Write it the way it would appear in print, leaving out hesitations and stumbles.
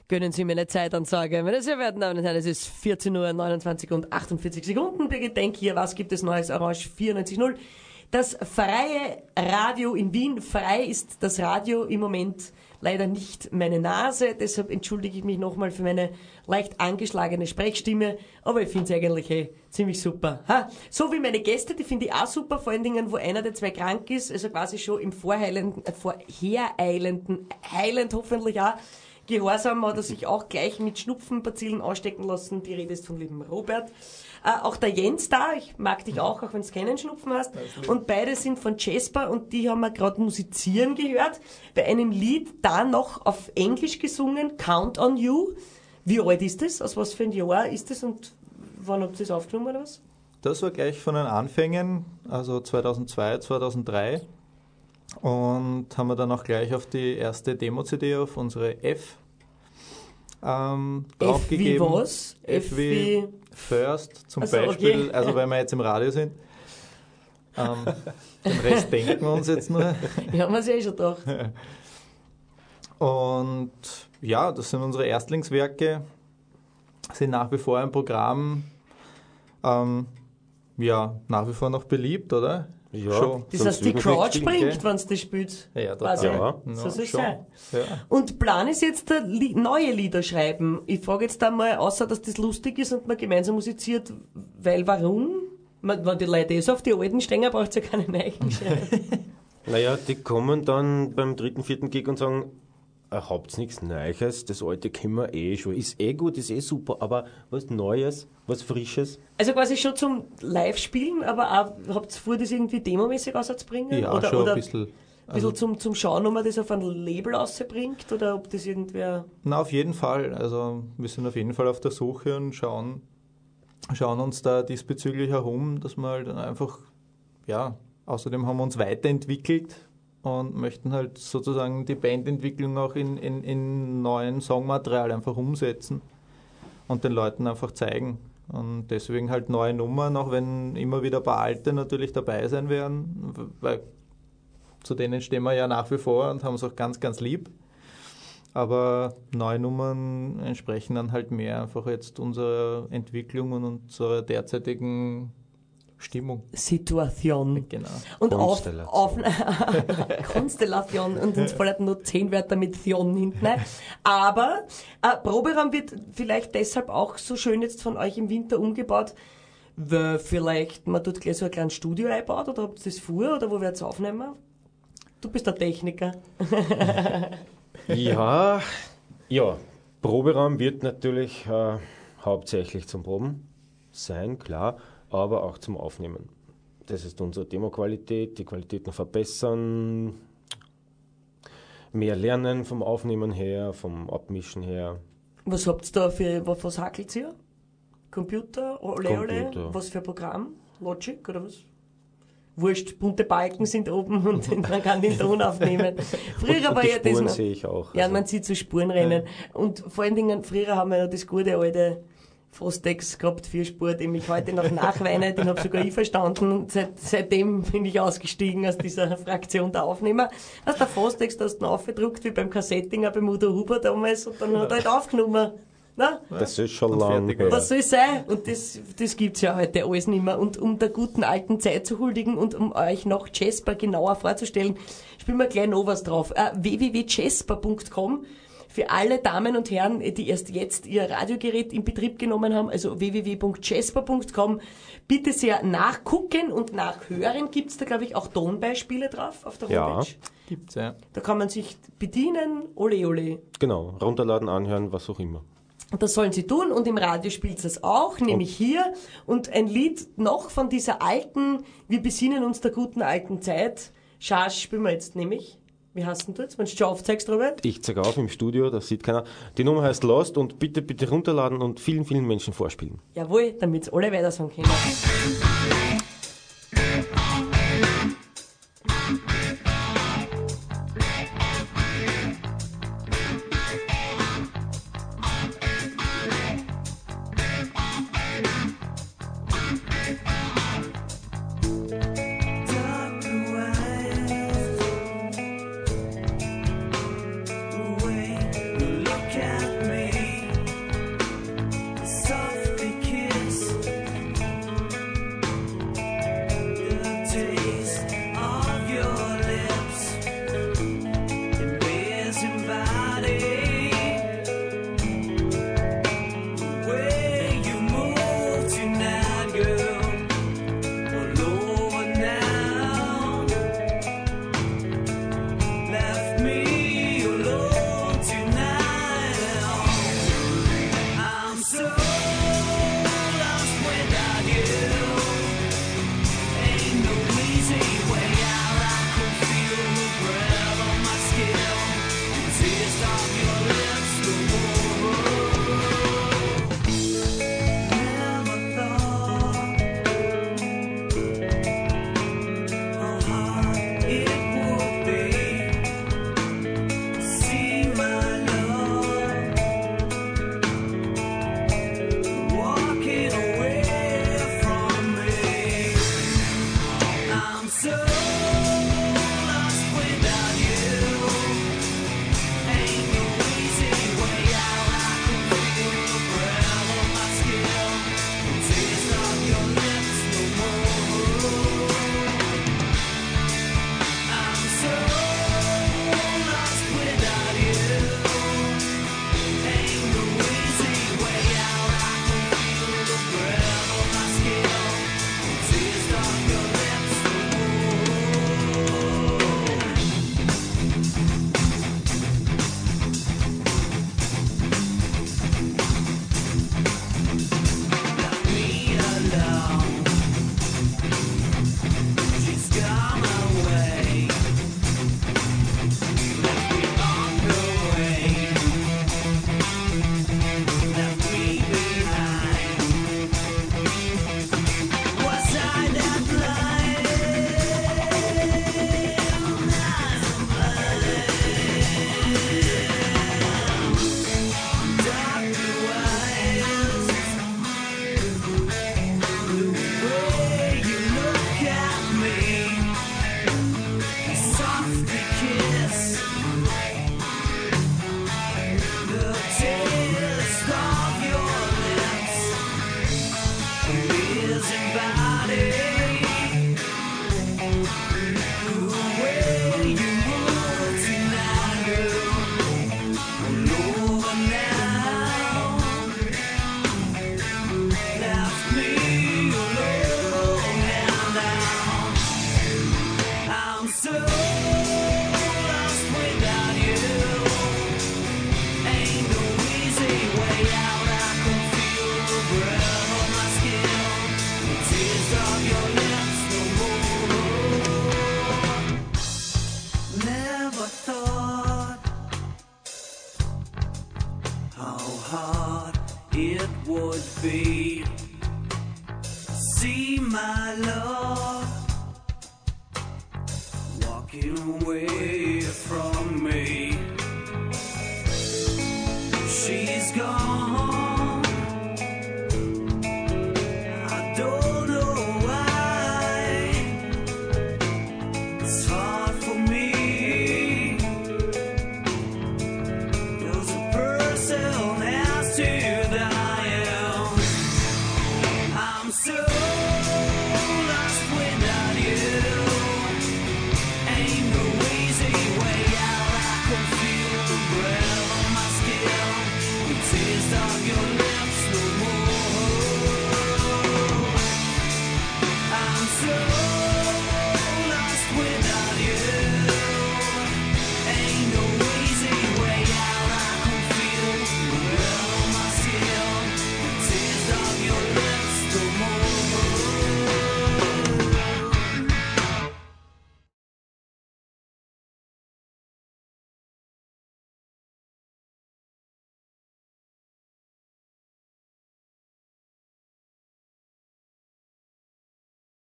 Gönnen Sie mir eine Zeitansage. Meine sehr verehrten Damen und Herren, es ist 14:29 und 48 Sekunden. Birgit Denk hier, was gibt es Neues? Orange 94.0. Das freie Radio in Wien. Frei ist das Radio im Moment leider nicht meine Nase. Deshalb entschuldige ich mich nochmal für meine leicht angeschlagene Sprechstimme. Aber ich finde es eigentlich ziemlich super. Ha? So wie meine Gäste, die finde ich auch super. Vor allen Dingen, wo einer der zwei krank ist. Also quasi schon im heilend hoffentlich auch. Gehorsam hat er sich auch gleich mit Schnupfenbazillen anstecken lassen. Die Rede ist vom lieben Robert. Auch der Jens da, ich mag dich auch wenn du keinen Schnupfen hast. Und beide sind von Jasper und die haben wir gerade musizieren gehört. Bei einem Lied da noch auf Englisch gesungen, Count on You. Wie alt ist das? Aus was für ein Jahr ist das und wann habt ihr das aufgenommen oder was? Das war gleich von den Anfängen, also 2002, 2003. Und haben wir dann auch gleich auf die erste Demo-CD auf unsere F draufgegeben. F wie was? F wie First zum Beispiel, okay. Also weil wir jetzt im Radio sind. Den Rest denken wir uns jetzt nur. Ja, haben wir es schon gedacht. Und ja, das sind unsere Erstlingswerke, sind nach wie vor im Programm, nach wie vor noch beliebt, oder? Ja, schon. Das heißt, die Crowd springt, wenn es das spielt. Ja, quasi. Ja. So soll es schon. sein. Ja. Und Plan ist jetzt neue Lieder schreiben. Ich frage jetzt einmal, außer dass das lustig ist und man gemeinsam musiziert, weil warum? Wenn die Leute so auf die alten stehen, braucht es ja keine neuen schreiben. Naja, die kommen dann beim 3., 4. Gig und sagen, habt nichts Neues, das alte kennen wir eh schon. Ist eh gut, ist eh super, aber was Neues, was Frisches. Also quasi schon zum Live-Spielen, aber auch habt ihr vor, das irgendwie demomäßig rauszubringen? Ja, oder, schon oder ein bisschen. Ein bisschen zum Schauen, ob man das auf ein Label rausbringt oder ob das irgendwer... Na, auf jeden Fall. Also wir sind auf jeden Fall auf der Suche und schauen uns da diesbezüglich herum, dass wir halt dann einfach, außerdem haben wir uns weiterentwickelt und möchten halt sozusagen die Bandentwicklung auch in neuen Songmaterial einfach umsetzen und den Leuten einfach zeigen. Und deswegen halt neue Nummern, auch wenn immer wieder ein paar alte natürlich dabei sein werden, weil zu denen stehen wir ja nach wie vor und haben es auch ganz, ganz lieb. Aber neue Nummern entsprechen dann halt mehr einfach jetzt unserer Entwicklung und unserer derzeitigen Stimmung. Situation. Genau. Und Konstellation. Konstellation. Und uns fallen nur 10 Wörter mit Thion hinten rein. Aber Proberaum wird vielleicht deshalb auch so schön jetzt von euch im Winter umgebaut, weil vielleicht man dort gleich so ein kleines Studio einbaut, oder habt ihr das vor, oder wo werdet ihr aufnehmen? Du bist der Techniker. Ja, Proberaum wird natürlich hauptsächlich zum Proben sein, klar, aber auch zum Aufnehmen. Das ist unsere Demo-Qualität, die Qualität noch verbessern, mehr lernen vom Aufnehmen her, vom Abmischen her. Was habt ihr da was hackelt ihr? Computer? Computer. Was für ein Programm? Logic oder was? Wurscht, bunte Balken sind oben und man kann den Ton aufnehmen. Früher war die ja das Spuren noch, sehe ich auch. Ja, also. man sieht so Spurenrennen. Und vor allen Dingen, früher haben wir noch das gute alte Fostex gehabt, 4-Spur, dem ich heute noch nachweine, den habe sogar ich verstanden. Und seitdem bin ich ausgestiegen aus dieser Fraktion der Aufnehmer. Also der Fostex, da hast du ihn aufgedruckt, wie beim Kassettinger, beim Udo Huber damals, und dann hat er halt aufgenommen. Na? Das ist schon Und lang fertig. her. Das soll sein. Und das gibt's ja heute alles nicht mehr. Und um der guten alten Zeit zu huldigen und um euch noch Jasper genauer vorzustellen, spielen wir gleich noch was drauf. www.jasper.com für alle Damen und Herren, die erst jetzt ihr Radiogerät in Betrieb genommen haben, also www.jasper.com. Bitte sehr nachgucken und nachhören. Gibt's da, glaube ich, auch Tonbeispiele drauf auf der Homepage? Ja. Gibt's, ja. Da kann man sich bedienen. Ole, ole. Genau, runterladen, anhören, was auch immer. Und das sollen sie tun, und im Radio spielt es auch, nämlich hier. Und ein Lied noch von dieser alten, wir besinnen uns der guten alten Zeit. Charge spielen wir jetzt nämlich. Wie heißt denn du jetzt, wenn du schon aufzeigst, Robert? Ich zeige auf im Studio, das sieht keiner. Die Nummer heißt Lost und bitte runterladen und vielen, vielen Menschen vorspielen. Jawohl, damit alle weiter sagen können. Look at me. Away from me, she's gone.